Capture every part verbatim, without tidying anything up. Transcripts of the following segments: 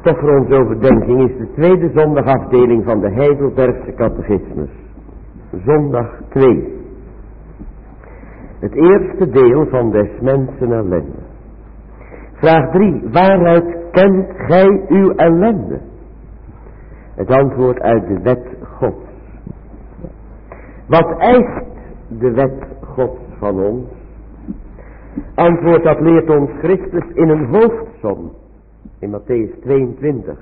Stof voor onze overdenking is de tweede zondagafdeling van de Heidelbergse catechismus. Zondag twee. Het eerste deel van des mensen ellende. Vraag drie. Waaruit kent gij uw ellende? Het antwoord uit de wet Gods. Wat eist de wet Gods van ons? Antwoord dat leert ons Christus in een hoofdsom. In Matthäus tweeëntwintig.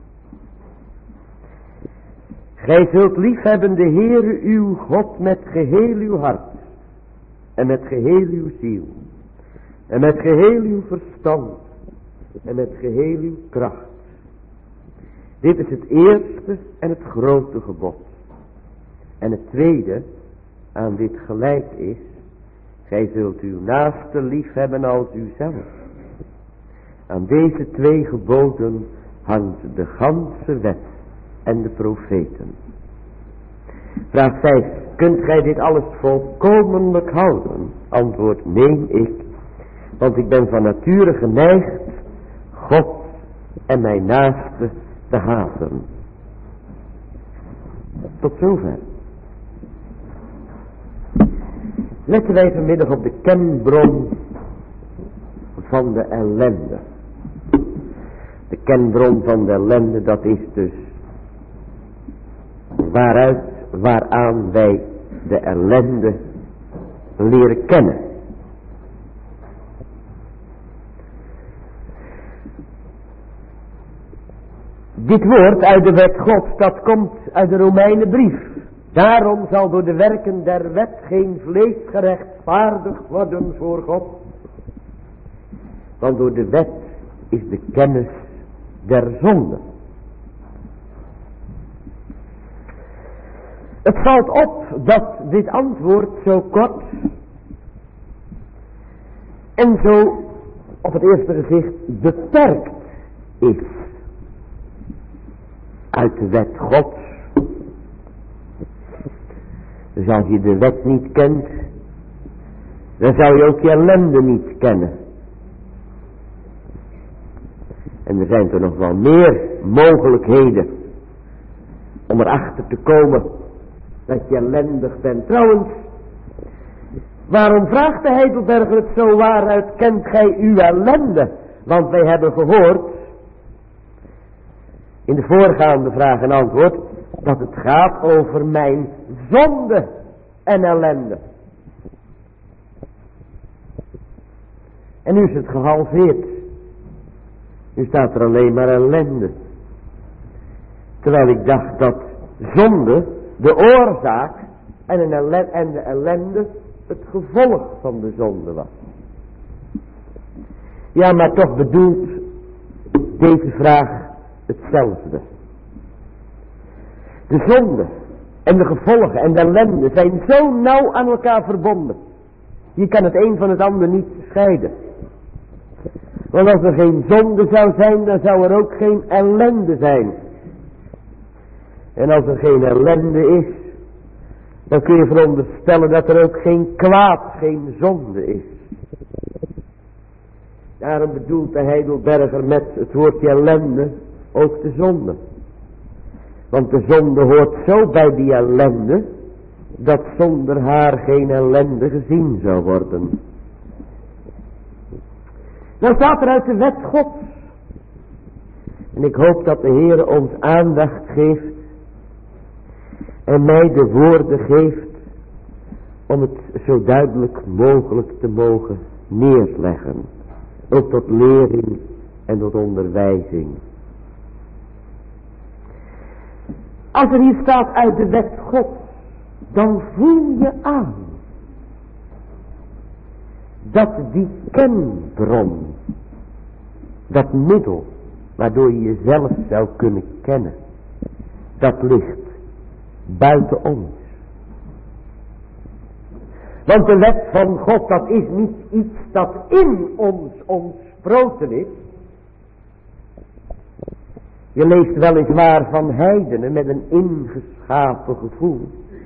Gij zult liefhebben de Heere uw God met geheel uw hart. En met geheel uw ziel. En met geheel uw verstand. En met geheel uw kracht. Dit is het eerste en het grote gebod. En het tweede aan dit gelijk is. Gij zult uw naaste liefhebben als uzelf. Aan deze twee geboden hangt de ganse wet en de profeten. Vraag vijf. Kunt gij dit alles volkomenlijk houden? Antwoord: nee, ik. Want ik ben van nature geneigd God en mijn naaste te haten. Tot zover. Letten wij vanmiddag op de kenbron van de ellende. De kenbron van de ellende, dat is dus waaruit, waaraan wij de ellende leren kennen. Dit woord uit de wet Gods, dat komt uit de Romeinenbrief. Daarom zal door de werken der wet geen vlees gerechtvaardigd worden voor God. Want door de wet is de kennis der zonde. Het valt op dat dit antwoord zo kort en zo op het eerste gezicht beperkt is. Uit de wet Gods. Dus als je de wet niet kent, dan zou je ook je ellende niet kennen. En er zijn er nog wel meer mogelijkheden om erachter te komen dat je ellendig bent. Trouwens, waarom vraagt de Heidelberger het zo? Waaruit kent gij uw ellende? Want wij hebben gehoord in de voorgaande vraag en antwoord dat het gaat over mijn zonde en ellende. En nu is het gehalveerd. Nu staat er alleen maar ellende. Terwijl ik dacht dat zonde de oorzaak en, een ellende, en de ellende het gevolg van de zonde was. Ja, maar toch bedoelt deze vraag hetzelfde. De zonde en de gevolgen en de ellende zijn zo nauw aan elkaar verbonden. Je kan het een van het ander niet scheiden. Want als er geen zonde zou zijn, dan zou er ook geen ellende zijn. En als er geen ellende is, dan kun je veronderstellen dat er ook geen kwaad, geen zonde is. Daarom bedoelt de Heidelberger met het woordje ellende ook de zonde. Want de zonde hoort zo bij die ellende, dat zonder haar geen ellende gezien zou worden. Nou staat er uit de wet Gods. En ik hoop dat de Heer ons aandacht geeft en mij de woorden geeft om het zo duidelijk mogelijk te mogen neerleggen. Ook tot lering en tot onderwijzing. Als er hier staat uit de wet Gods, dan voel je aan dat die kenbron, dat middel waardoor je jezelf zou kunnen kennen, dat ligt buiten ons. Want de wet van God, dat is niet iets dat in ons ontsproten is. Je leest weliswaar van heidenen met een ingeschapen gevoel.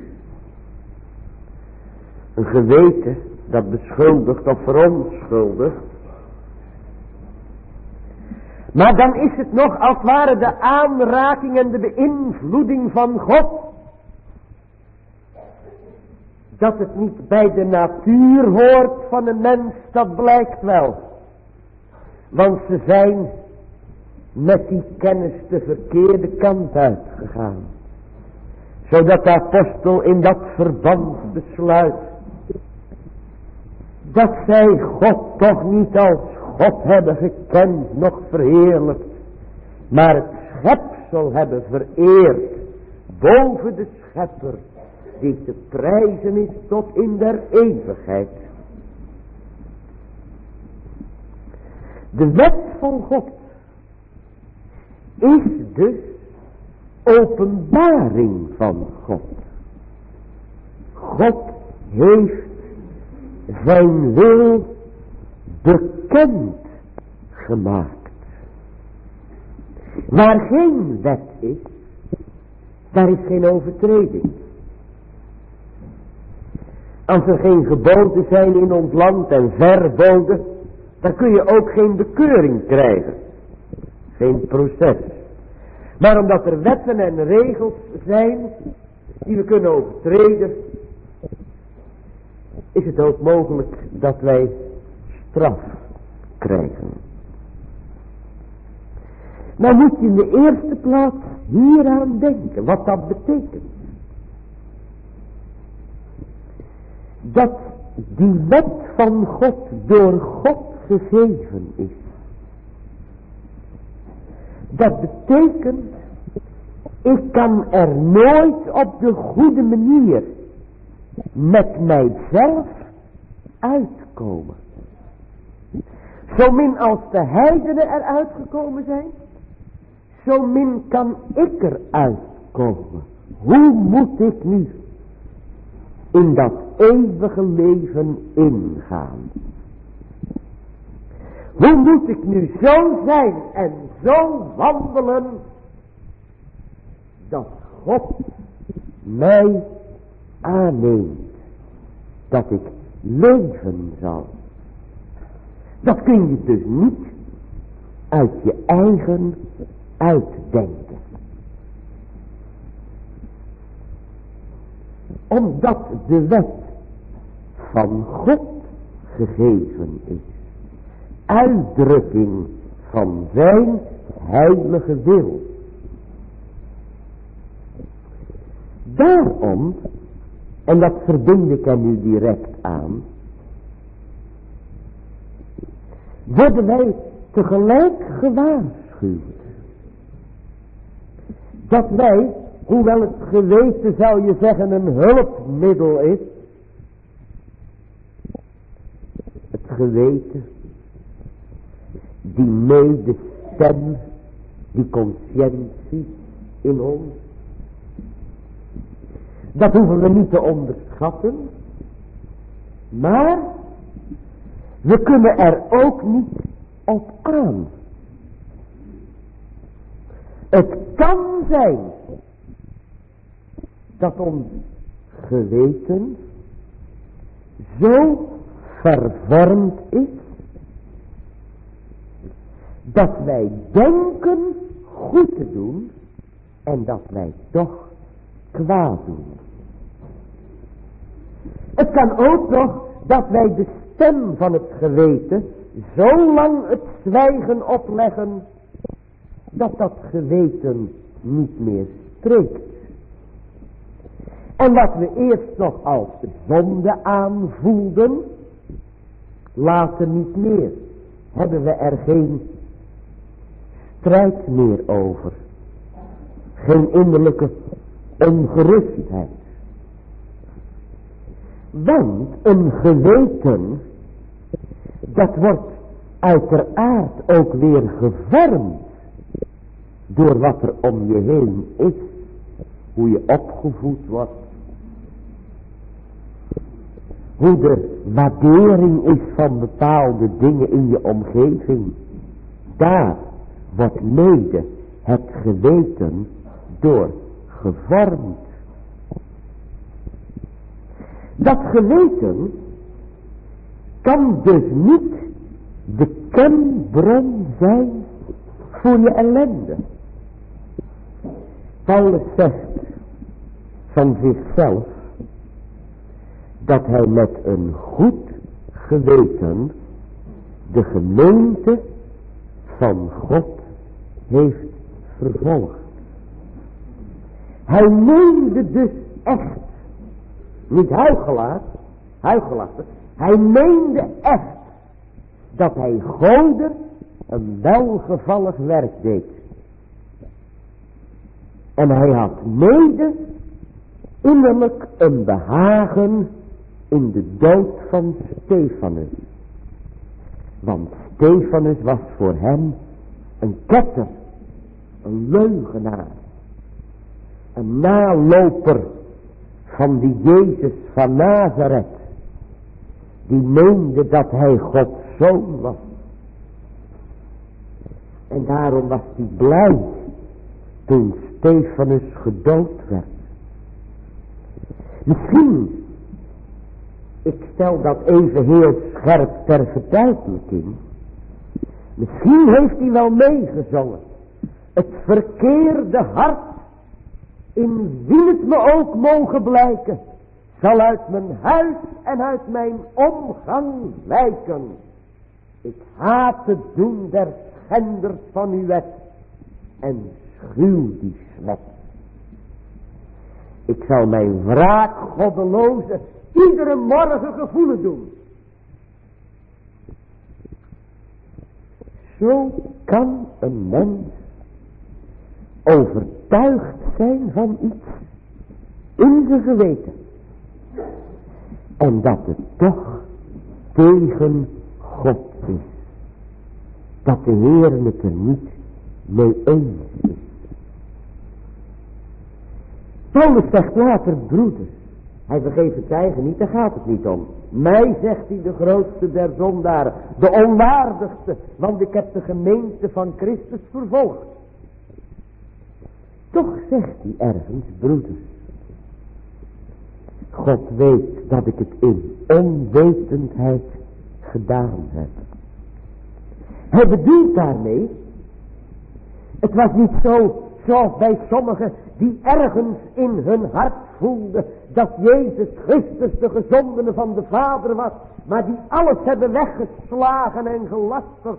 Een geweten dat beschuldigt of verontschuldigt. Maar dan is het nog als het ware de aanraking en de beïnvloeding van God. Dat het niet bij de natuur hoort van een mens, dat blijkt wel. Want ze zijn met die kennis de verkeerde kant uitgegaan. Zodat de apostel in dat verband besluit dat zij God toch niet als God hebben gekend, nog verheerlijkt, maar het schepsel hebben vereerd boven de schepper, die te prijzen is tot in der eeuwigheid. De wet van God is dus openbaring van God. God heeft zijn wil bekend gemaakt. Waar geen wet is, daar is geen overtreding. Als er geen geboden zijn in ons land en verboden, dan kun je ook geen bekeuring krijgen. Geen proces. Maar omdat er wetten en regels zijn die we kunnen overtreden, is het ook mogelijk dat wij straf krijgen. Nou moet je in de eerste plaats hieraan denken, wat dat betekent. Dat die wet van God door God gegeven is. Dat betekent, ik kan er nooit op de goede manier met mijzelf uitkomen. Zo min als de heidenen eruit gekomen zijn, zo min kan ik eruit komen. Hoe moet ik nu in dat eeuwige leven ingaan? Hoe moet ik nu zo zijn en zo wandelen, dat God mij aanneemt, dat ik leven zal? Dat kun je dus niet uit je eigen uitdenken. Omdat de wet van God gegeven is. Uitdrukking van zijn heilige wil. Daarom, en dat verbind ik er nu direct aan, worden wij tegelijk gewaarschuwd. Dat wij, hoewel het geweten zou je zeggen een hulpmiddel is, het geweten, die medestem, die conscientie in ons, dat hoeven we niet te onderschatten, maar we kunnen er ook niet op aan. Het kan zijn dat ons geweten zo vervormd is, dat wij denken goed te doen en dat wij toch kwaad doen. Het kan ook nog dat wij de stem van het geweten zo lang het zwijgen opleggen, dat dat geweten niet meer spreekt. En wat we eerst nog als zonde aanvoelden, later niet meer. Hebben we er geen strijd meer over. Geen innerlijke ongerustheid. Want een geweten, dat wordt uiteraard ook weer gevormd door wat er om je heen is. Hoe je opgevoed wordt. Hoe de waardering is van bepaalde dingen in je omgeving. Daar wordt mede het geweten door gevormd. Dat geweten kan dus niet de kenbron zijn voor je ellende. Paulus zegt van zichzelf dat hij met een goed geweten de gemeente van God heeft vervolgd. Hij meende dus echt, niet huichelaar, huichelaar, hij meende echt dat hij Gode een welgevallig werk deed. En hij had mede innerlijk een behagen in de dood van Stefanus. Want Stefanus was voor hem een ketter, een leugenaar, een naloper van die Jezus van Nazareth, die meende dat hij Gods zoon was. En daarom was hij blij toen Stefanus gedood werd. Misschien, ik stel dat even heel scherp ter verduidelijking, misschien heeft hij wel meegezongen. Het verkeerde hart, in wie het me ook mogen blijken, zal uit mijn huis en uit mijn omgang wijken. Ik haat het doen der schenders van uw wet en schuw die smet. Ik zal mijn wraak goddeloze iedere morgen gevoelen doen. Zo kan een mens overtuigd zijn van iets in zijn geweten. En dat het toch tegen God is. Dat de Heer het er niet mee eens is. Paulus zegt later, broeders, hij vergeeft het eigen niet, daar gaat het niet om. Mij zegt hij de grootste der zondaren, de onwaardigste, want ik heb de gemeente van Christus vervolgd. Toch zegt hij ergens, broeders, God weet dat ik het in onwetendheid gedaan heb. Hij bedoelt daarmee, het was niet zo zoals bij sommigen die ergens in hun hart voelden dat Jezus Christus de gezondene van de Vader was, maar die alles hebben weggeslagen en gelasterd.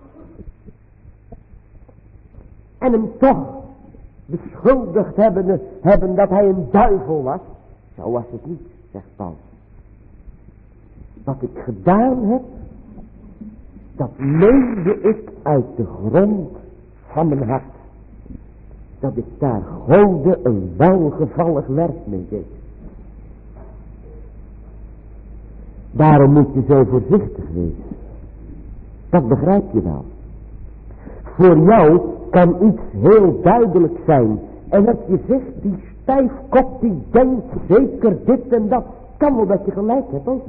En hem toch beschuldigd hebben, hebben dat hij een duivel was. Zo was het niet, zegt Paulus. Wat ik gedaan heb, dat meende ik uit de grond van mijn hart. Dat ik daar Gode een welgevallig werk mee deed. Daarom moet je zo voorzichtig wezen. Dat begrijp je wel. Voor jou kan iets heel duidelijk zijn. En dat je zegt, die stijfkop die denkt zeker dit en dat. Kan wel dat je gelijk hebt ook.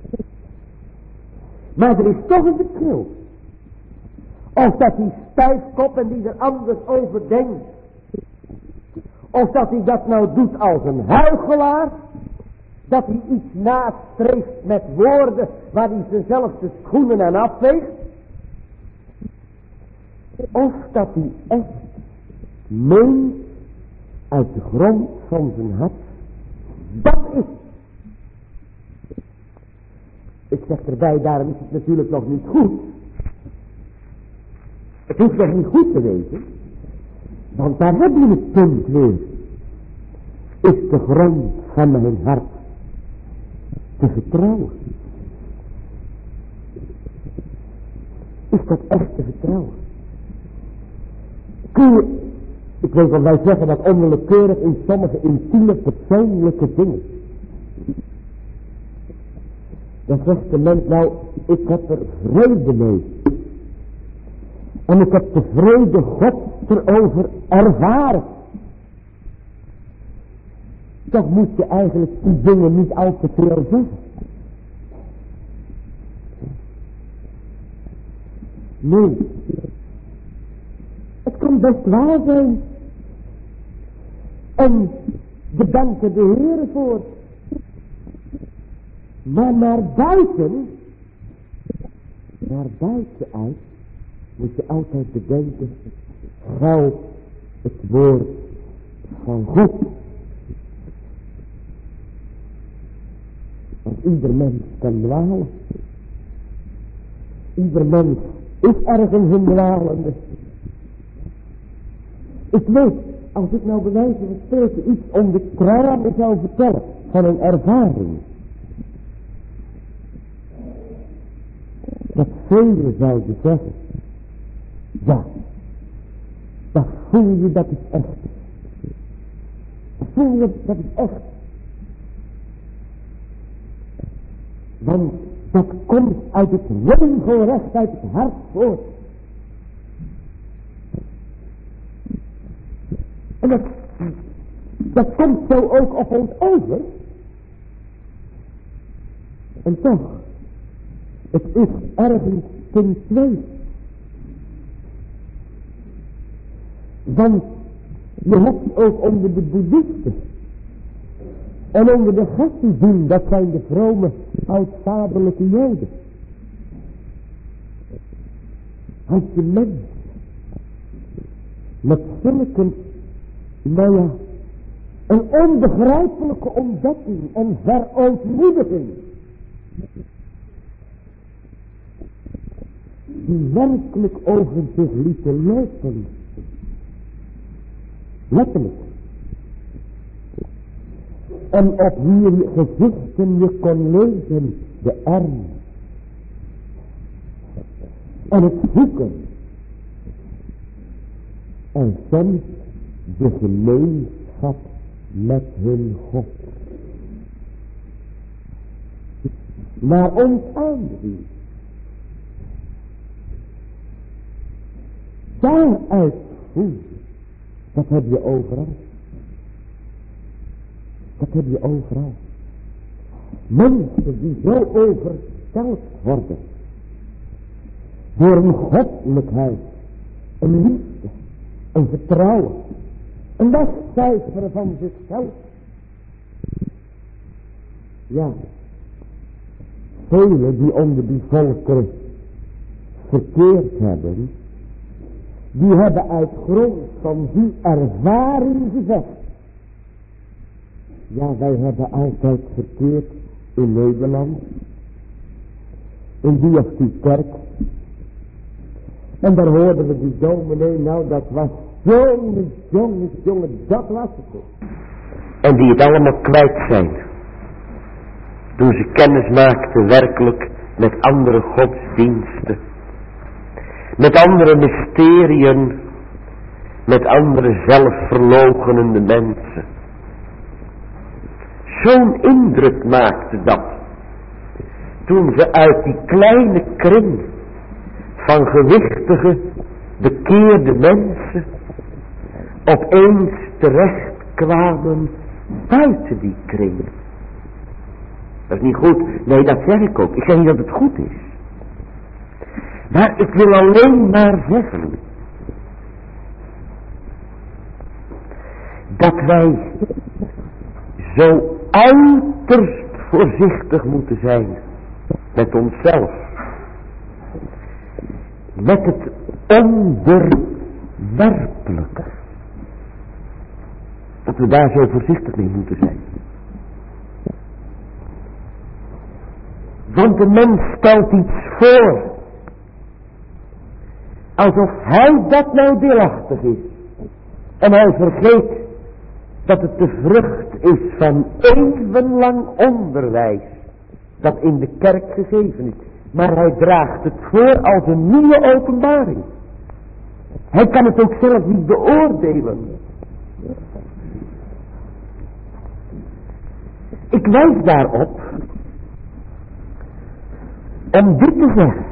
Maar er is toch een verschil. Of dat die stijfkop en die er anders over denkt. Of dat hij dat nou doet als een huichelaar. Dat hij iets nastreeft met woorden waar hij zichzelf de schoenen aan afveegt. Of dat hij echt meent uit de grond van zijn hart. Dat is. Ik zeg erbij, daarom is het natuurlijk nog niet goed. Het hoeft nog niet goed te weten. Want daar heb je het punt weer. Is de grond van mijn hart te vertrouwen? Is dat echt te vertrouwen? Kun je, ik weet wel, wij zeggen dat onwillekeurig in sommige intieme persoonlijke dingen. Dan zegt de mens, nou, ik heb er vrede mee. En ik heb de vrede God erover ervaren. Toch moet je eigenlijk die dingen niet al te veel zeggen. Nee. Het kan best waar zijn. En we danken de Heer voor. Maar naar buiten, naar buiten uit, moet je altijd bedenken, geldt het woord van God. Want ieder mens kan dwalen. Ieder mens is ergens een dwalende. Ik weet, als ik nou bij wijze van spreken iets om de kramen zou vertellen van een ervaring, dat velen zouden zeggen, ja, dat voel je, dat is echt. Dat voel je, dat is echt. Want dat komt uit het regelrecht uit het hart voort. En dat, dat komt zo ook op ons over. En toch, het is ergens ten tweede. Want je hebt ook onder de boeddhisten en onder de Hasidim, dat zijn de vrome oudvaderlijke joden. Als je mens met zulke, nou ja, een onbegrijpelijke ontdekking en verootmoediging, die werkelijk over zich lieten lopen, letterlijk, en op wie gezichten je kon lezen, de arm en het zoeken en soms de gemeenschap met hun God. Maar ons aanzien, daaruit voelen, dat heb je overal. Dat heb je overal. Mensen die zo overstelpt worden door een goddelijkheid, een liefde, een vertrouwen, een wegcijferen van zichzelf. Ja, velen die onder die volkeren verkeerd hebben, die hebben uit grond van die ervaring gezegd, ja, wij hebben altijd verkeerd in Nederland, in die of die kerk. En daar hoorden we die dominee, nou dat was jongen, jongen, jongen, dat was het. En die het allemaal kwijt zijn. Toen ze kennis maakten werkelijk met andere godsdiensten. Met andere mysteriën. Met andere zelfverloochenende mensen. Zo'n indruk maakte dat. Toen ze uit die kleine kring van gewichtige, bekeerde mensen opeens terecht kwamen buiten die kring. Dat is niet goed. Nee, dat zeg ik ook. Ik zeg niet dat het goed is. Maar ik wil alleen maar zeggen dat wij zo uiterst voorzichtig moeten zijn met onszelf. Met het onderwerpelijke. Dat we daar zo voorzichtig mee moeten zijn. Want de mens stelt iets voor. Alsof hij dat nou deelachtig is. En hij vergeet dat het de vrucht is van eeuwenlang onderwijs. Dat in de kerk gegeven is. Maar hij draagt het voor als een nieuwe openbaring. Hij kan het ook zelf niet beoordelen. Ik wijs daarop om dit te zeggen.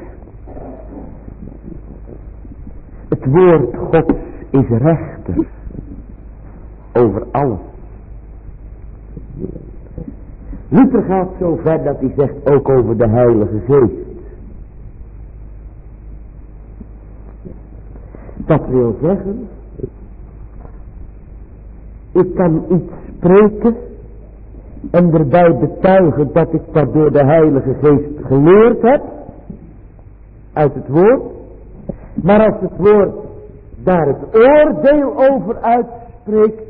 Het woord Gods is rechter over alles. Luther gaat zo ver dat hij zegt ook over de Heilige Geest. Dat wil zeggen, ik kan iets spreken en erbij betuigen dat ik dat door de Heilige Geest geleerd heb, uit het woord. Maar als het woord daar het oordeel over uitspreekt,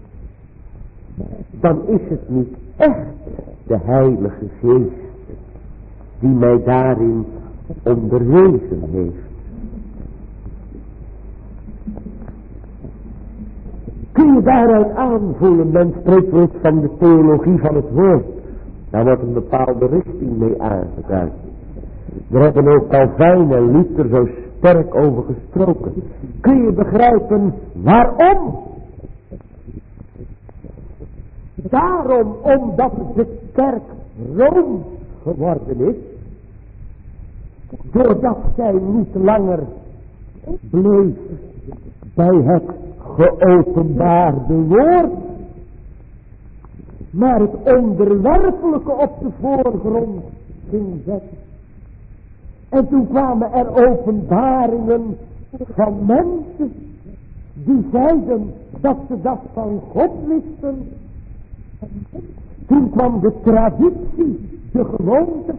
dan is het niet echt de Heilige Geest die mij daarin onderwezen heeft. Kun je daaruit aanvoelen, men spreekt wel eens van de theologie van het woord. Daar wordt een bepaalde richting mee aangeduid. Daar hebben ook Calvijn en Luther zo sterk over gesproken. Kun je begrijpen waarom? Daarom omdat de kerk rooms geworden is. Doordat zij niet langer bleef bij het geopenbaarde woord, maar het onderwerpelijke op de voorgrond ging zetten. En toen kwamen er openbaringen van mensen die zeiden dat ze dat van God wisten. Toen kwam de traditie, de gewoonte.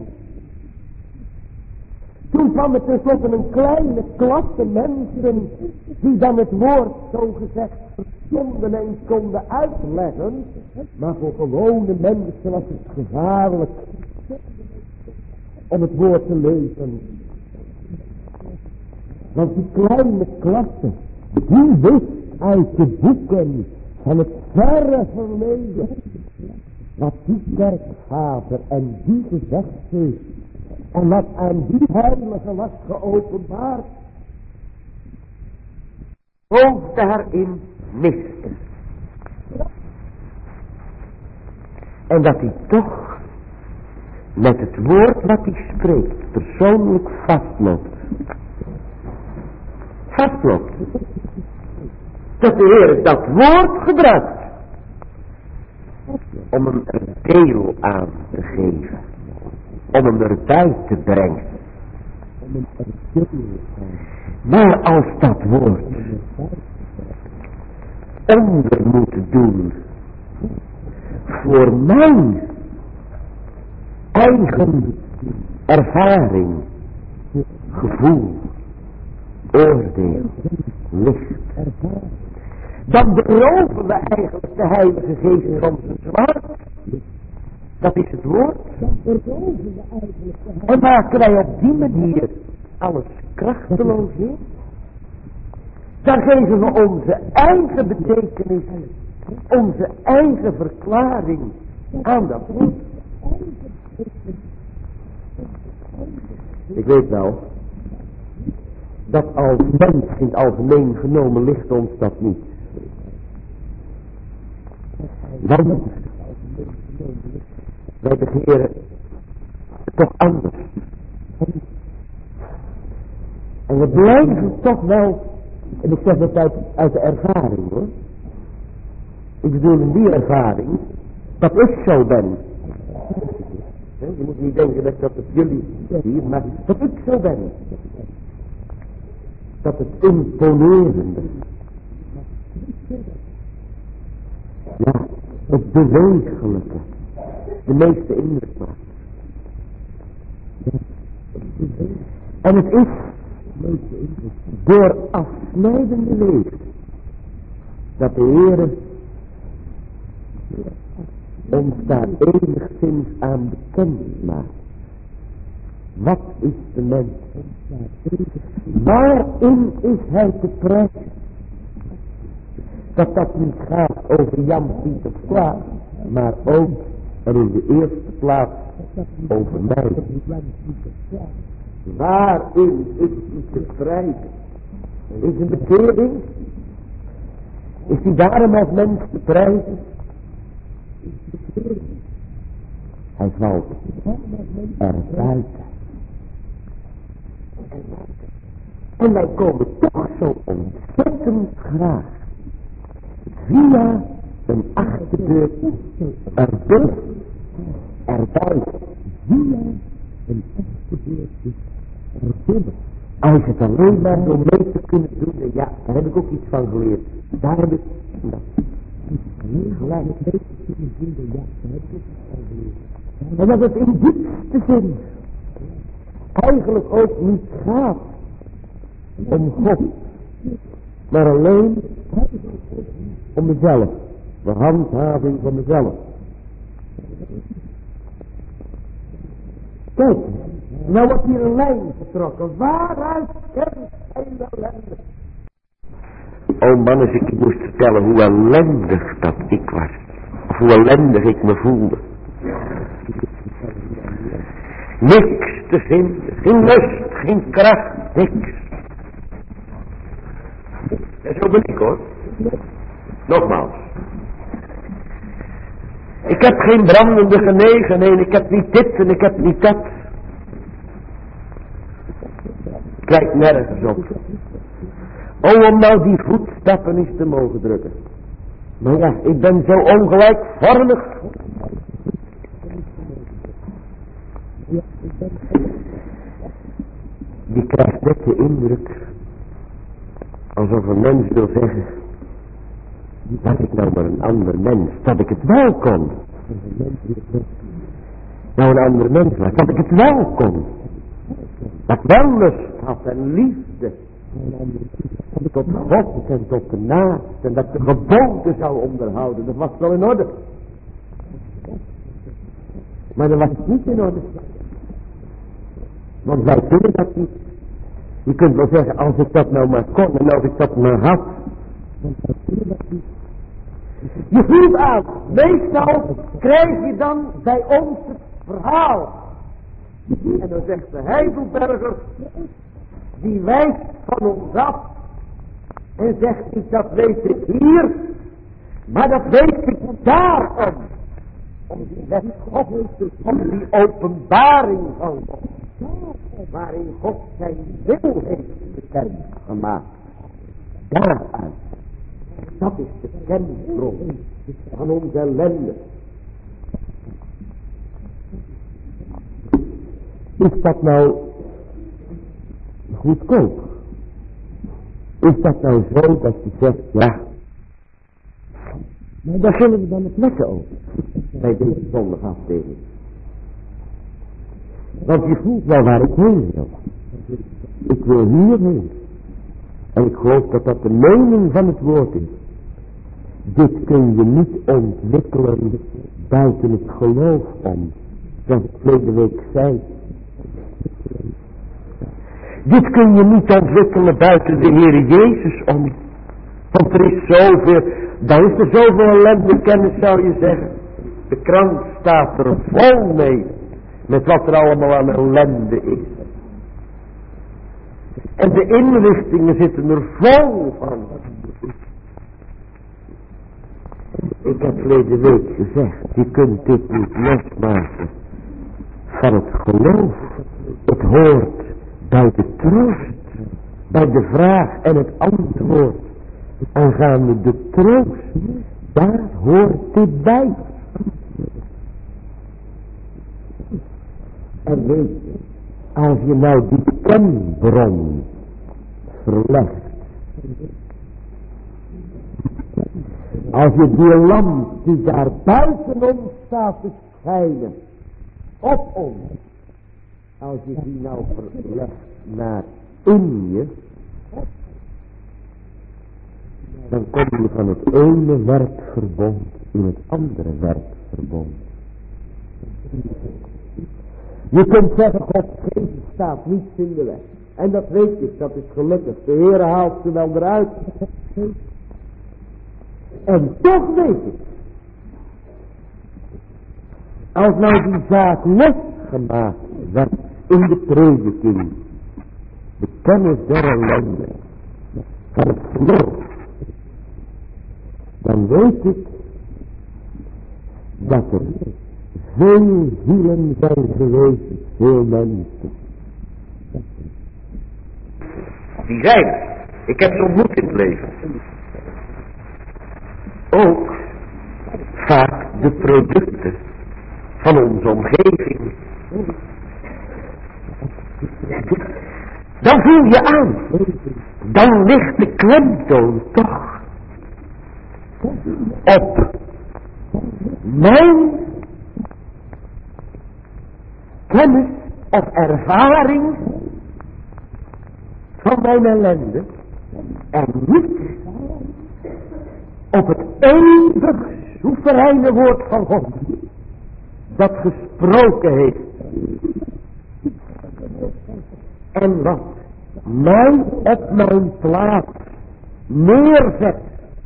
Toen kwam er tenslotte een kleine klasse mensen die dan het woord zo gezegd verstonden en konden uitleggen. Maar voor gewone mensen was het gevaarlijk om het woord te lezen. Want die kleine klasse, die wist uit de boeken van het verre verleden wat die kerkvader en die gezegd heeft. En wat aan die heilige was geopenbaard. Ook daarin miste. En dat hij toch met het woord wat hij spreekt persoonlijk vastloopt. Vastloopt. Dat de Heer dat woord gebruikt om hem een deel aan te geven. Om hem erbij te brengen. Maar als dat woord onder moet doen voor mijn eigen ervaring, gevoel, oordeel, licht, dan beroven we eigenlijk de Heilige Geest van zijn zwaard. Dat is het woord. En maken wij op die manier alles krachteloos in. Dan geven we onze eigen betekenis, onze eigen verklaring aan dat woord. Ik weet wel dat als mens in het algemeen genomen ligt ons dat niet. Want wij begeren toch anders. En we blijven toch wel, en ik zeg dat uit, uit de ervaring hoor. Ik bedoel in die ervaring, dat ik zo ben. Je moet niet denken dat dat het jullie hier, maar dat ik zo ben. Dat het imponerende. Ja, het bewegelijke. De meeste indruk maakt. En het is door afsnijdende wegen dat de Heer ons daar enigszins aan bekend maakt. Wat is de mens? Waarin is hij te prijzen? Dat dat niet gaat over Jan, Piet of Klaas, maar ook en in de eerste plaats over mij. Waarin is hij te prijzen? Is een bekering? Is hij daarom als mens te prijzen? Hij valt er buiten. En wij komen toch zo ontzettend graag via een achterdeur erdoor, erbij, via een achterdeur erbinnen. Als het alleen maar door mee te kunnen doen, ja, daar heb ik ook iets van geleerd. Daar heb ik dat. Gelijk mee te kunnen doen, ja, daar heb ik iets van geleerd. En dat het in diepste zin eigenlijk ook niet gaat om God maar alleen om mezelf. De handhaving van mezelf. Kijk, nou wordt hier een lijn getrokken. Waaruit kent hij de ellende? O man, als ik je moest vertellen hoe ellendig dat ik was. Of hoe ellendig ik me voelde. Niks te vinden. Geen lust, geen kracht, niks. En zo ben ik hoor. Nogmaals. Ik heb geen brandende genegenheden. Ik heb niet dit en ik heb niet dat. Kijk nergens op. O, om nou die voetstappen eens te mogen drukken. Maar ja, ik ben zo ongelijkvormig. Die krijgt net de indruk alsof een mens wil zeggen, dat ik nou maar een ander mens, dat ik het wel kon. Nou een ander mens was, dat ik het wel kon. Dat ik wel lust had en liefde. Tot God en tot de naast. En dat ik de geboden zou onderhouden. Dat was wel in orde. Maar dat was niet in orde. Want wij kunnen dat niet. Je kunt wel zeggen, als ik dat nou maar kon en als ik dat maar had. Je voelt aan, meestal krijg je dan bij ons het verhaal. En dan zegt de Heidelberger, die wijst van ons af en zegt niet, dat weet ik hier, maar dat weet ik daarom. Om die wet God, om die openbaring van God, waarin God zijn wil heeft bekend gemaakt. Daaruit. Dat is de kernbron van onze ellende. Is dat nou goedkoop? Is dat nou zo dat je zegt, ja, maar daar zullen we dan het letten over, bij deze zondagafdeling. Want je voelt wel waar ik heen wil. Ik wil hierheen. En ik geloof dat dat de mening van het woord is. Dit kun je niet ontwikkelen buiten het geloof om. Zoals ik vorige week zei. Dit kun je niet ontwikkelen buiten de Heer Jezus om. Want er is zoveel, dan is er zoveel ellende kennis zou je zeggen. De krant staat er vol mee. Met wat er allemaal aan ellende is. En de inrichtingen zitten er vol van. Ik heb verleden week gezegd, je kunt dit niet losmaken van het geloof. Het hoort bij de troost, bij de vraag en het antwoord. Aangaande de troost, daar hoort dit bij. En weet je, als je nou die kenbron verlegt, als je die lamp die daar buiten ons staat te schijnen, op ons, als je die nou verlegt naar in je, dan kom je van het ene werkverbond in het andere werkverbond. Je kunt zeggen, God geest staat niets in de weg. En dat weet ik, dat is gelukkig. De Heer haalt ze wel eruit. En toch weet ik. Als nou die zaak losgemaakt werd in de prediking. De kennis der ellende. Van het geloof. Dan weet ik. Dat er veel zielen zijn geweest. Veel mensen. Die zijn er. Ik heb ze ontmoet in het leven. Ook vaak de producten van onze omgeving. Dan voel je aan. Dan ligt de klemtoon toch op mijn kennis of ervaring van mijn ellende. En niet op het eeuwig soevereine woord van God. Dat gesproken heeft. En wat mij op mijn plaats neerzet.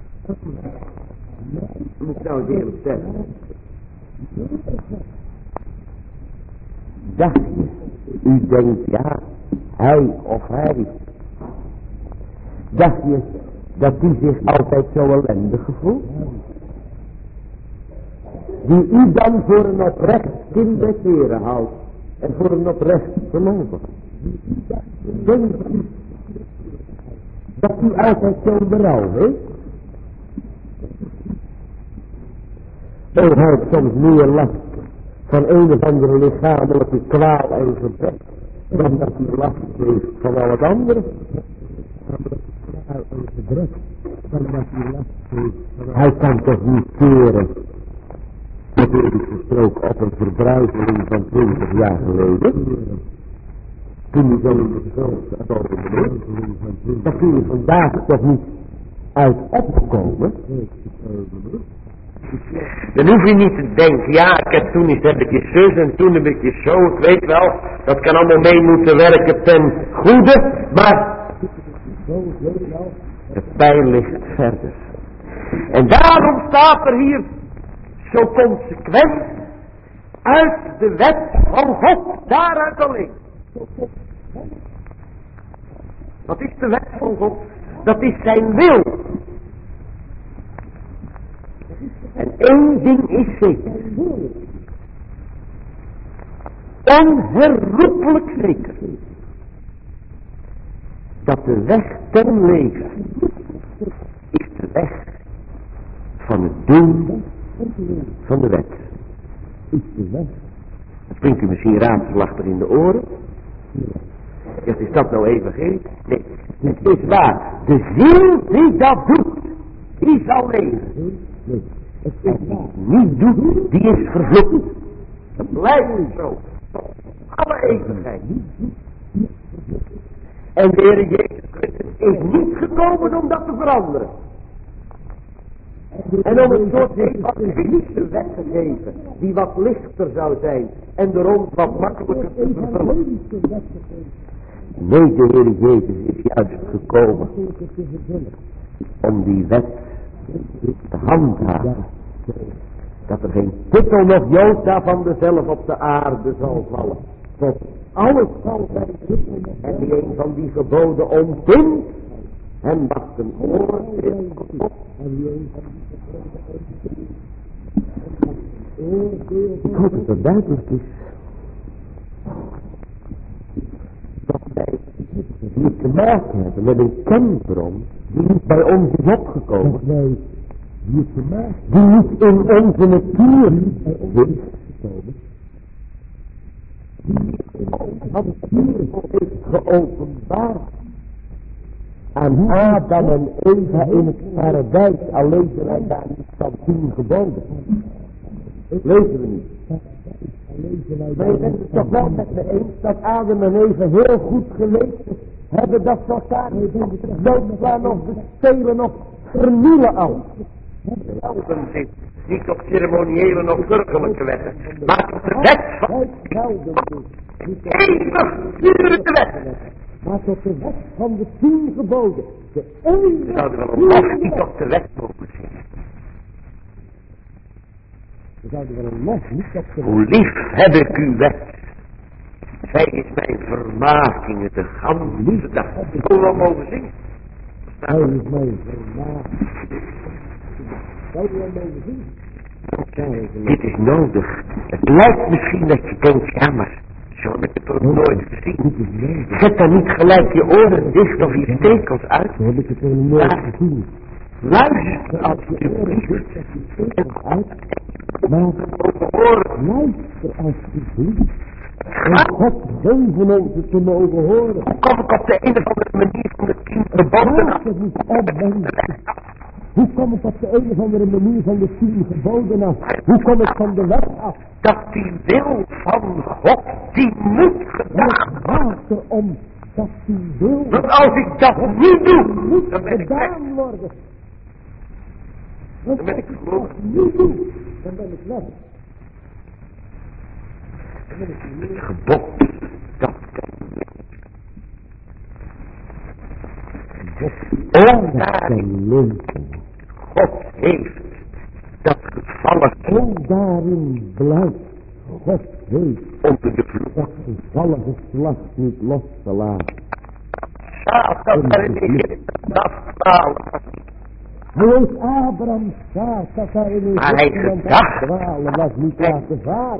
Moet ik nou eens eerlijk zeggen. Dacht je, u denkt ja, hij of hij. Dacht je dat hij zich altijd zo ellendig gevoelt? Die u dan voor een oprecht kind des Heren houdt. En voor een oprecht gelovig. Denkt u dat u altijd zo'n berouw heeft? En hij heeft soms meer last van een of andere lichamelijke kwaal en gebrek dan dat hij last heeft van al het andere. Hij kan toch niet keren, natuurlijk gesproken, op een verbruikeling van twintig jaar geleden. Toen hij zo in de grootste boven. Daar kun je vandaag toch niet uit opkomen. Dan hoef je niet te denken, ja, ik heb toen eens heb ik je zus en toen heb ik je zo, ik weet wel, dat kan allemaal mee moeten werken ten goede, maar de pijl ligt verder. En daarom staat er hier zo consequent uit de wet van God, daaruit alleen. Wat is de wet van God? Dat is zijn wil. En één ding is zeker. Onherroepelijk zeker. Dat de weg ten leven is de weg van het doen van de wet. Dat klinkt u misschien raadselachtig in de oren. Zegt, is dat nou evangelie? Nee, het is waar. De ziel die dat doet, die zal leven. En die het niet doet, die is vervloekt. Dat blijft niet zo. Alle eeuwigheid. En de Heer Jezus Christus is niet gekomen om dat te veranderen. En om een soort evangelische wet te geven, die wat lichter zou zijn en de rond wat makkelijker te vervullen. Nee, de Heer Jezus is juist gekomen om die wet te handhaven. Dat er geen titel nog jota van dezelf op de aarde zal vallen. Tot alles zal zijn. En die een van die geboden ontbindt, hem wacht een oordeel op. Ik hoop dat het duidelijk is. Dat wij hier te maken hebben met een kenbron die niet bij ons is opgekomen. Nee. Die niet in onze natuur is gekomen. Wat het heeft geopenbaard aan Adam en Eva in het paradijs. Al lezen wij daar niet van tien geboden. Lezen we niet. Maar je bent het toch wel met me eens dat Adam en Eva heel goed gelezen hebben dat ze elkaar niet doodslaan of bestelen of vernielen al. Helden zit niet op ceremoniële of burgerlijke wetten, maar op de wet van eeuwigdurende wet. Maar op de wet van de tien geboden. De eeuwigdurende. We zouden wel een lof niet op de wet mogen zien. We zouden wel een lof niet op de wet. Hoe lief heb ik uw wet. Zij is mijn vermakingen de ganse dag. Ik wil wel mogen zingen. Hij is mijn vermakingen. Dit is nodig. Het lijkt misschien dat je denkt, ja maar, zo heb ik het toch nooit gezien. Zet dan niet gelijk je oren dicht of je stekels uit. Zo heb ik het nog nooit gezien. Luister alsjeblieft. Maar luister alsjeblieft. En God geven ons het te mogen horen. Hoe kom ik op de een of andere manier van de tien geboden af? Hoe kom ik op de een of andere manier van de tien geboden af? Hoe kom ik van de wet af? Dat die wil van God, die moet gedaan worden. Het gaat erom Dat u wil. Want als ik dat niet doe, Moet dan ben ik weg. gedaan worden. Want Dan ben ik als ik verloren. dat niet doe, dan ben ik weg. Dan ben ik Het niet. gebod, dat kan niet. En En dat daarin kan leven. God heeft dat gevallen En daarin blijft God heeft onder de vloer. dat gevallen geslacht niet los te laten. Ja, dat er in Egypte, dat falen. Hij heeft Abraham staat dat hij in Maar hij Egypte aan gedacht. het dwalen was niet laten varen.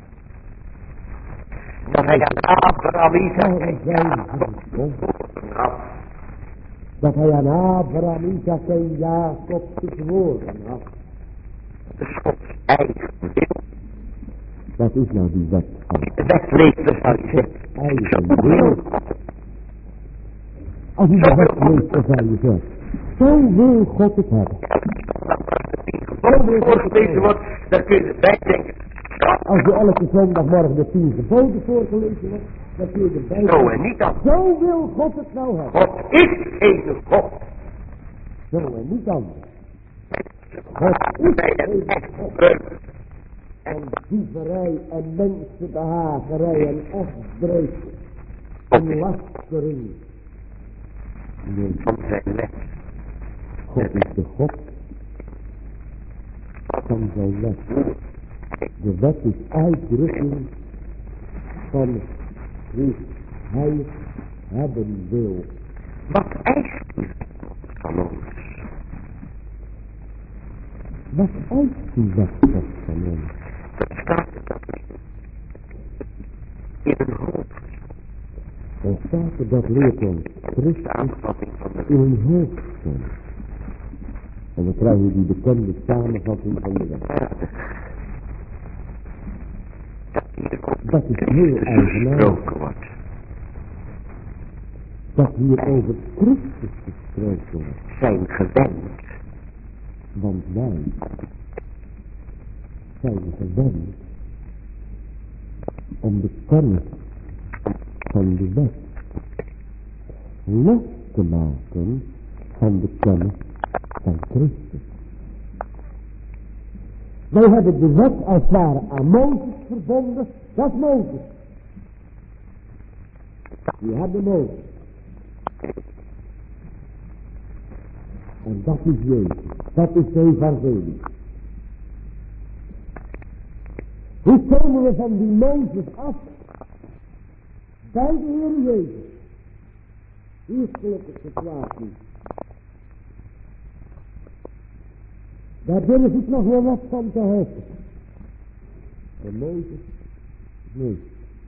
Dat hij aan Abraham, Isaac Maar en zijn Jacob gezworen had. dat hij aan Abraham, Isaac en Jacob gezworen had. De Gods eigen wil. Wat is nou die wet van De wet leeft de fariseer. eigen wil? Als u de wet leest, dan zal je zeggen, zo wil God het hebben. Als het voorgelezen wordt, dan kun je erbij denken. Als je elke zondagmorgen de tien geboden voorgelezen wordt, dan kun je erbij Zo en denken, niet anders. zo wil God het nou hebben. God is ene God. Zo en niet anders. God is Bij de ene echte God. vreugde. En dieverij en mensenbehagerij en afbreuk God en is lastering. Nee, van zijn wet. God is de God van zijn wet. De wet is uitdrukking van hoe hij het hebben wil. Wat eist u van ons? Wat eist die wet God van ons? Dat staat er dat in een hoofd. Dan staat er dat leert ons De Christus aanvatting van de in een hoofd stond. En dan krijg je die bekende samenvatting van de wet. wet. Dat hier ook Dat is heel eigenaardig. gesproken wordt. Dat hier over Christus gesproken wordt. Zijn gewend. Want wij zijn gewend om de kennis van de wet los te maken van de kennis van Christus. Wij hebben de wet als het ware aan Mozes verbonden. Dat is Mozes. Die hebben Mozes. En dat is Jezus. Dat is de evangelie. Hoe komen we van die Mozes af? Bij de Heer Jezus. Die is gelukkig geslaagd niet. Daar durf ik nog wel wat van te helpen. En Mozes, nee.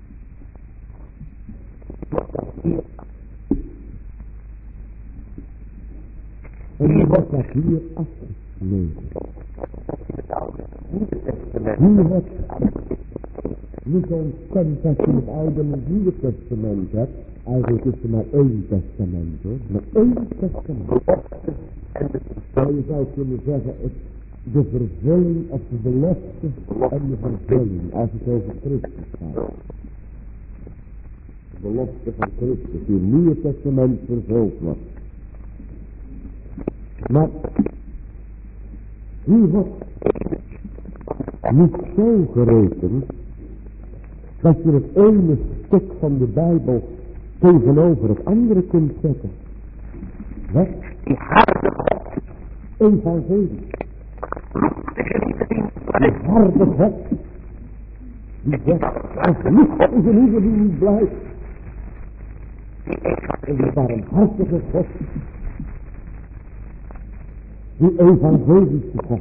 En die wordt dat hier afgesneden. Hier wordt niet ontkend dat je het Oude en het Nieuwe Testament hebt. Eigenlijk is er maar één testament hoor. Maar één testament. Maar je zou kunnen zeggen, het, de vervulling of de belofte en de vervulling. Als het over Christus gaat. De belofte van Christus die in het Nieuwe Testament vervuld wordt. Maar hier wordt niet zo gerekend dat je het ene stuk van de Bijbel tegenover het andere kunt zetten. Wat? Die harde God. Evangelie. Die harde God. Die zegt, als licht is een ieder die niet blijft. En die barmhartige God. Die evangelische God.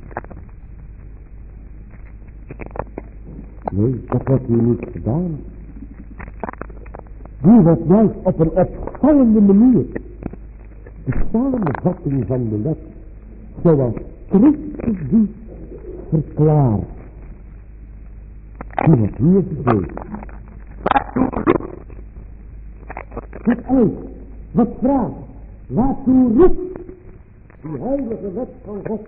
Nee, dat wordt hier niet gedaan. Die wordt juist op een opvallende manier de samenvatting van de wet, zoals Christus die verklaart. Die wordt hier gegeven. Het uit, wat vraagt, waartoe roept die heilige wet van God.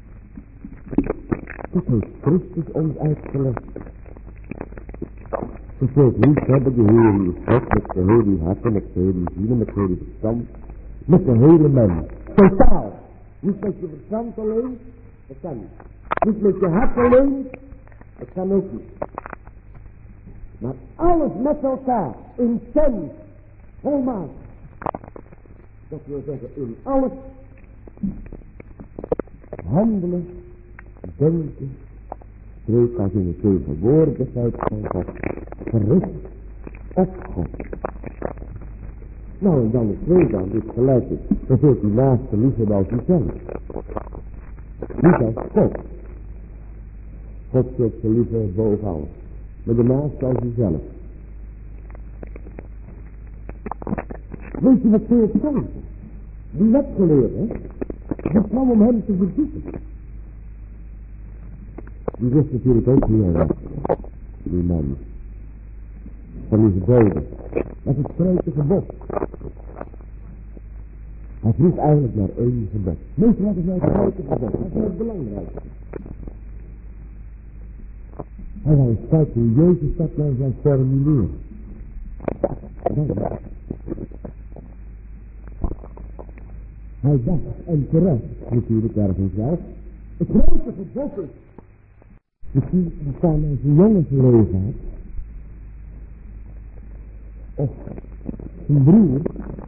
Dat heeft Christus ons uitgelegd. Je zult lief hebben de Heer uw God met de hele hart en met de hele ziel en met de hele verstand. Met de hele mens. Totaal. Niet met je verstand alleen. Dat kan niet. Niet met je hart alleen. Dat kan ook niet. Maar alles met elkaar. Intens. Volmaakt. Dat wil zeggen in alles. Handelen. Denken. Spreek als in de tegenwoordigheid van God. Gericht op God. Nou en dan het tweede aan dit gelijk is. Dan zult u naaste liefhebben als uzelf. Niet als God. God zult ze liefhebben boven alles. Maar de naaste als uzelf. Weet je wat veel kan? Die wetgeleerde, die kwam om hem te verzoeken. Die wist natuurlijk ook niet aan die man. Van die geboden. Dat is het grote gebod. Hij vroeg eigenlijk naar één gebod. Weet je wat is nou het grote gebod? Dat is het belangrijkste. Hij wou eens kijken hoe Jezus dat nou zou formuleren. Hij dacht, en terecht natuurlijk ergens zelf, het grote gebod is. Misschien staan er zijn jongens leven had. Of zijn broer.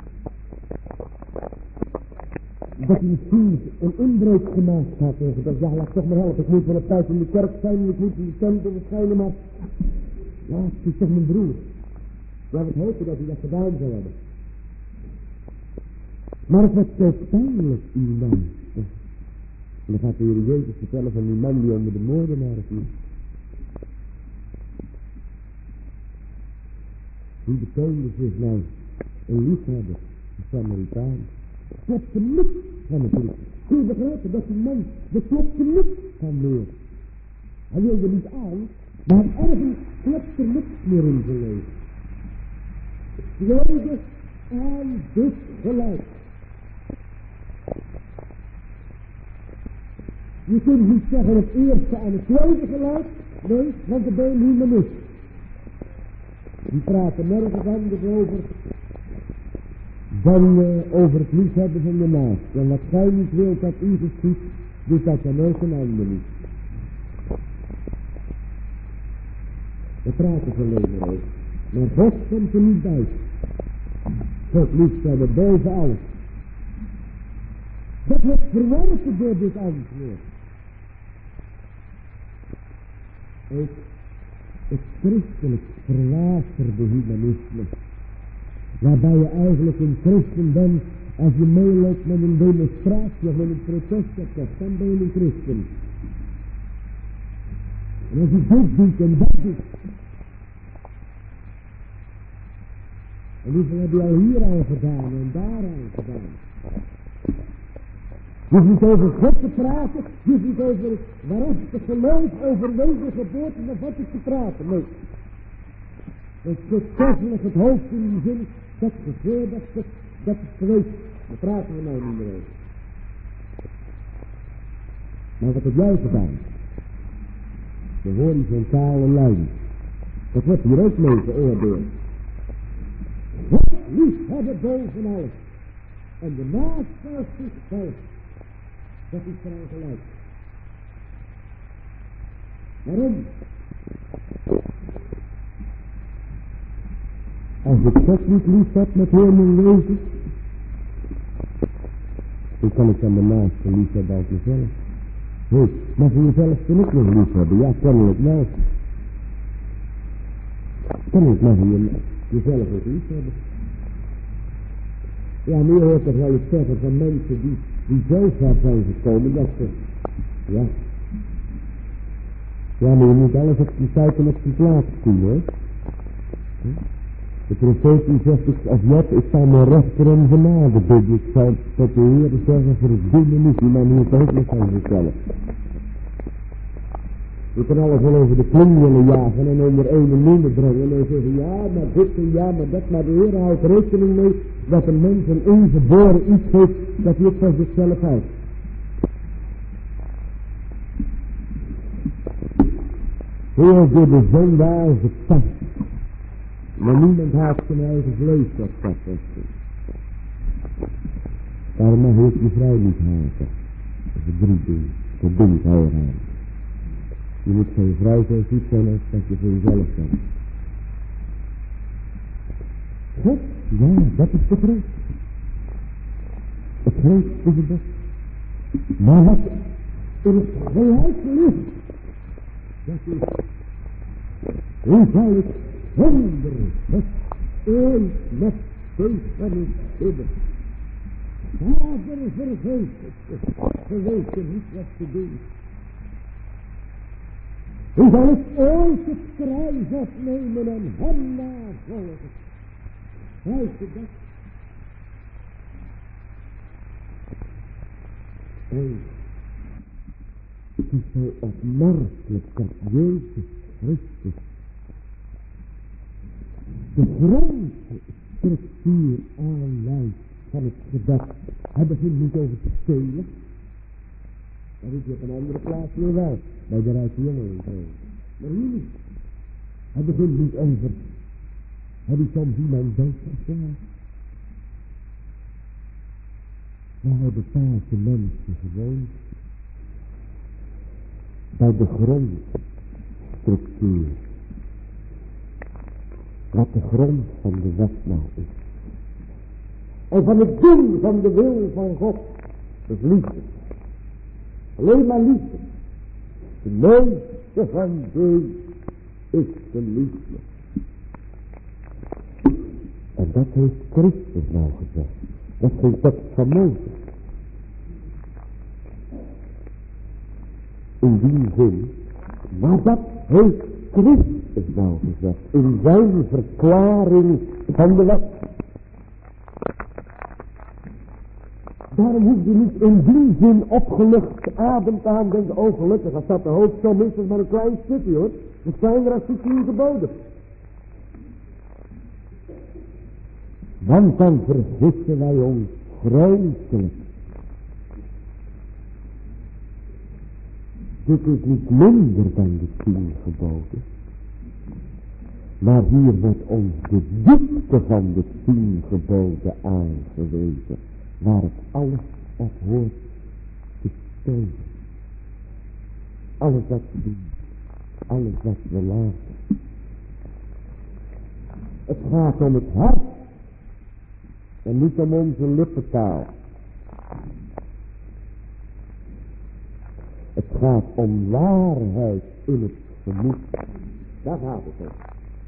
Dat hij misschien een inbreuk gemaakt had. En gedacht, ja laat toch maar helpen. Ik moet wel op tijd in de kerk zijn. En ik moet in de tempel verschijnen. Maar ja, het is toch mijn broer. Laat ik hopen dat hij dat gedaan zou hebben. Maar het werd zo pijnlijk die man. En dan gaat de Heer Jezus vertellen van die man die onder de moordenaar viel. Die betoonde zich nou een liefhebber, een Samaritaan. Klopte niks van het lief. Kun je begrijpen dat die man, er klopte niks van meer. Hij wilde niet aan, maar ergens klopte niks meer in zijn leven. Het tweede aan dit gelijk. Je kunt niet zeggen het eerste en het tweede gelijk. Nee, want er ben je humanist. Die praten nergens anders over dan uh, over het liefhebben van de naast. En wat gij niet wilt dat u geschiet, doet dat dan ook een ander niet. We praten ze alleen over. Maar God komt er niet bij. God liefhebben boven alles. Dat wordt verworpen door dit antwoord. Ook het christelijk verwaterde humanisme. Waarbij je eigenlijk een christen bent als je meeloopt met een demonstratie of met een protestoptocht. Dan ben je een christen. En als je dit doet en dat doet. En hoeveel heb je al hier aan gedaan en daar aan gedaan. Je hoeft niet over God te praten, je hoeft niet over waarachtig geloof, overwegen geboorte of wat is te praten, nee. Het is kostelijk het hoofd in die zin, dat is gevoel, dat is, dat is geweest. Daar praten we nou niet meer over. Maar wat heb jij gedaan? De horizontale lijn. Dat wordt hier ook mee geoordeeld. God lief hebben boven alles. En de naaste als zichzelf. Dat is vooral gelijk. Waarom? Als ik God niet lief heb met heel mijn leven, dan kan ik dan de naaste lief hebben als mezelf. Nee, maar voor jezelf kan ik nog lief hebben. Ja, kennelijk wel. Kennelijk mag je jezelf ook lief hebben. Ja, nu hoort er wel eens zeggen van mensen die, die zo ver zijn gekomen dat ze, ja. Ja, maar je moet alles op die tijd en op die plaats doen, hoor. De profeet die zegt, of Job, ik sta mijn rechter om genade bidden. Ik zou tot de Heer zeggen, verdoen me niet, die man moet ook nog van zichzelf. Je kan alles wel over de kling willen jagen en onder één en noemen brengen en zeggen, ja, maar dit en ja, maar dat, maar de Heer houdt rekening mee dat een mens een ingeboren iets heeft dat hij het van zichzelf houdt. Heer, door de zondaar gepast Maar niemand haast zijn eigen vlees op dat vesten. Daarom mag je je vrouw niet haten. Dat is drie dingen. Dat ding zou er aan. Je moet voor je vrouw zo goed zijn als dat je voor jezelf bent. God, ja, dat is de grootste. Het grootste is het beste. Maar wat in het gelijk ligt, dat is, hoe zal ik honderen met één met steeds hebben. Vader, vergeet het, geweten niet wat te doen. Hoe zal ik ooit het kruis afnemen en hem navolgen? Luister dat. En het is zo opmerkelijk dat Jezus Christus de grootste structuur aanleidt van het gebed. Hij begint niet over te stelen. Dat is op een andere plaats weer wel, bij de rijke jongen en zo. Maar hier niet. Hij begint niet over, heb ik soms iemand doodgeslagen? Maar hij bepaalt de mensen gewoon bij de grondstructuur. Wat de grond van de wet nou is. En van het doel van de wil van God. Dat is liefde. Alleen maar liefde. De meeste van de is de liefde. En dat heeft Christus nou gezegd. Dat is geen tekst van Mozes. In die zin, maar dat heeft Christus nou gezegd. In zijn verklaring van de wet. Daarom hoef je niet in die zin opgelucht adem te aan denken, oh gelukkig, als dat de hoofdsom is, is het maar een klein stukje hoor. Het zijn er als tien geboden. Want dan vergissen wij ons vreselijk. Dit is niet minder dan de tien geboden. Maar hier wordt ons de diepte van de tien geboden aangewezen. Waar het alles op hoort te steunen. Alles wat we doen. Alles wat we laten. Het gaat om het hart. En niet om onze lippentaal. Het gaat om waarheid in het gemoed. Daar gaat het om.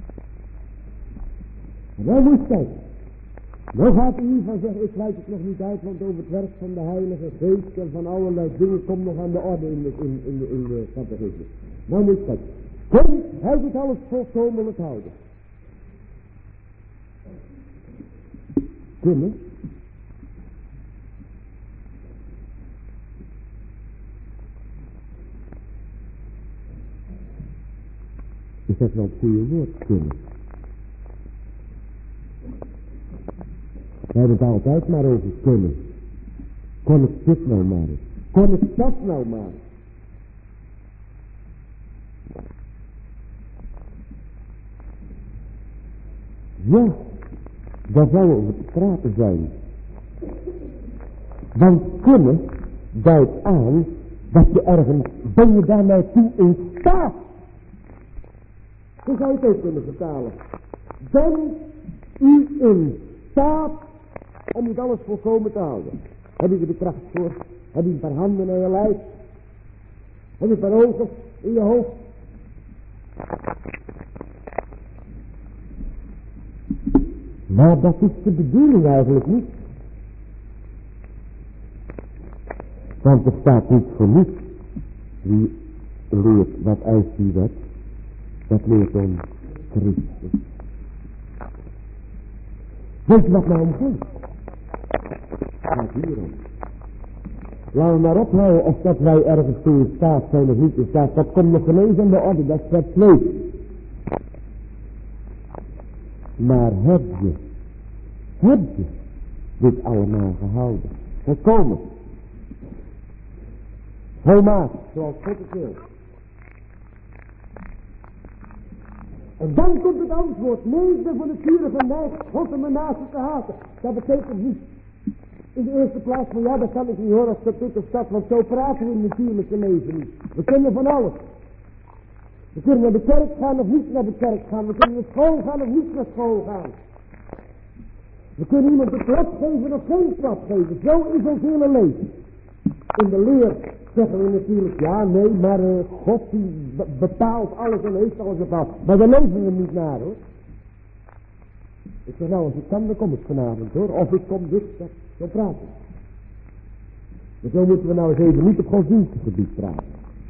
En dan moet kijken. Nou gaat u hiervan zeggen, ik sluit het nog niet uit, want over het werk van de Heilige Geest en van allerlei dingen komt nog aan de orde in de, in, in de, in de catechisme. Nou moet kijken. Kunt hij dit alles volkomenlijk houden? Kunnen? Is dat wel het goede woord, kunnen? We hebben het altijd maar over kunnen. Kon ik dit nou maar eens? Kon ik dat nou maar? Ja, daar zou over te praten zijn. Want kunnen duidt aan dat je ergens, ben je daar naartoe in staat? Zo zou je het ook kunnen vertalen. Ben u in staat om dit alles volkomen te houden? Heb je er de kracht voor? Heb je een paar handen aan je lijf? Heb je een paar ogen in je hoofd? Maar dat is de bedoeling eigenlijk niet. Want er staat niet voor niets. Wie leert, wat eist die wet? Dat leert ons Christus. Weet je wat nou om gaat? Het gaat hierom. Laten we maar ophouden of dat wij ergens toe in staat zijn of niet in staat. Dat komt nog ineens aan de orde, dat is het leuk. Maar heb je, heb je dit allemaal gehouden? Volkomen. Volmaakt, zoals God het wil. En dan komt het antwoord. Nee, ik ben van nature geneigd God en mijn naaste te haten. Dat betekent niet in de eerste plaats van ja, dat kan ik niet horen als dat dit of dat. Want zo praten we in het natuurlijke leven niet. We kunnen van alles. We kunnen naar de kerk gaan of niet naar de kerk gaan. We kunnen naar school gaan of niet naar school gaan. We kunnen iemand een klap geven of geen klap geven. Zo is ons hele leven. In de leer zeggen we natuurlijk, ja, nee, maar uh, God die bepaalt alles en heeft alles bepaald. Maar daar leven we niet naar, hoor. Ik zeg nou, als ik kan, dan kom ik vanavond, hoor. Of ik kom dus, dat, zo praten. Dus zo moeten we nou eens even niet op godsdienstig gebied praten.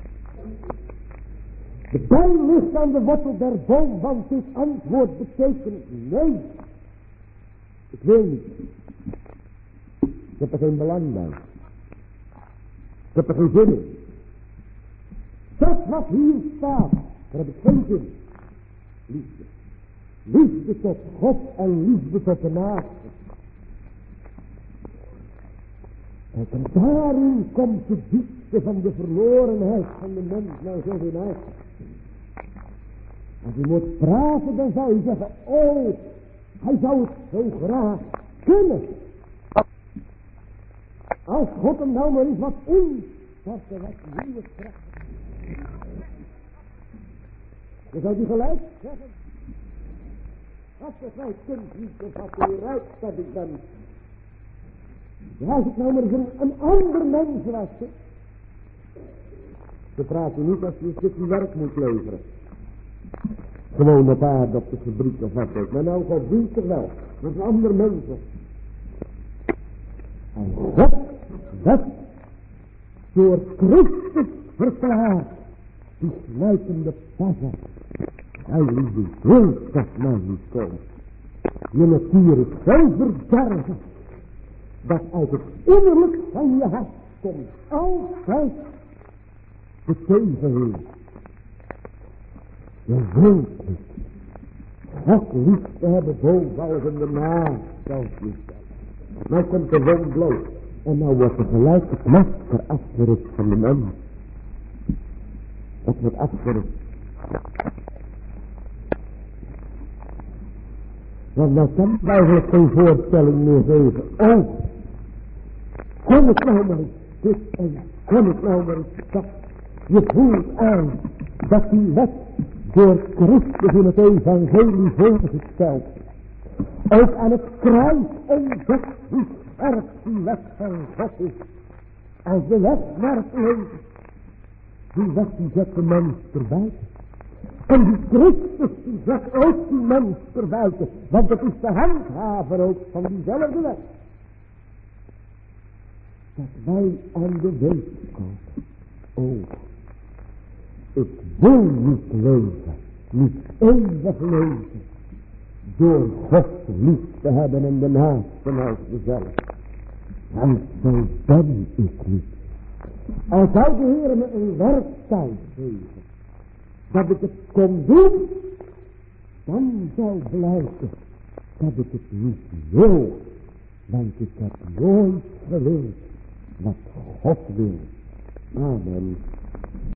De pijl ligt aan de wortel der boom, want dit antwoord betekent nee. Ik wil niet. Ik heb er geen belang bij. Ik heb er geen zin in. Dat wat hier staat, daar heb ik geen zin in. Liefde. Liefde tot God en liefde tot de naaste. En daarin komt de diepte van de verlorenheid van de mens nou zo in uit. Als u moet praten, dan zou u zeggen, oh, hij zou het zo graag kunnen. Als God hem nou maar eens wat in, dat er wat nieuwe kracht. Dan zou hij gelijk zeggen, als het nou kunt niet, dan gaat u eruit dat ik ben. Ja, als ik nou maar eens een, een ander mens was. Hè. Ze praten niet als je een stukje werk moet leveren. Gewoon op aarde op de fabriek of wat ook. Maar nou, God dient er wel. Met een ander mensen. En God werd door Christus verklaard. Die sluitende passen. Hij liefde wil dat mij niet komen. Je natuur is zo verderven. Dat uit het innerlijk van je hart komt altijd de tegenwind. Je wilt niet. God lief te hebben boven als in de naast zelfs niet. Nou komt de wind bloot. En nou wordt er gelijk het masker afgerukt van de mens. Dat wordt afgerukt. Want nou kan ik eigenlijk geen voorstelling meer geven. Oh, kom ik nou maar eens dit en kom ik nou maar eens dat. Je voelt aan dat die wet door Christus in het evangelie voorgesteld. Ook aan het kruis ontdekt hoe sterk die wet van God is. Als de wet naar het leven. Die wet die zet de mens erbuiten. En die Christus die zet ook die mens erbuiten. Want het is de handhaver ook van diezelfde wet. Dat wij aan de weet komen. Oh, ik wil niet leven, niet eeuwig leven, door God lief te hebben en de naaste als mezelf. Want zo ben ik niet. Als zou de Heer me een werktuig geven, dat ik het kon doen, dan zou blijken dat ik het niet wil. Want ik heb nooit gewild wat God wil. Amen.